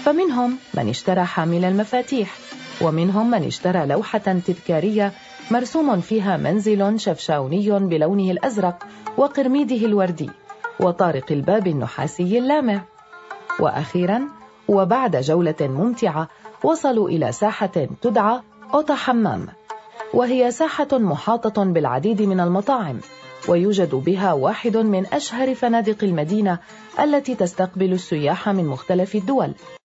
فمنهم من اشترى حامل المفاتيح، ومنهم من اشترى لوحة تذكارية مرسوم فيها منزل شفشاوني بلونه الأزرق وقرميده الوردي وطارق الباب النحاسي اللامع. وأخيرا وبعد جولة ممتعة وصلوا إلى ساحة تدعى أوتا حمام، وهي ساحة محاطة بالعديد من المطاعم، ويوجد بها واحد من أشهر فنادق المدينة التي تستقبل السياح من مختلف الدول.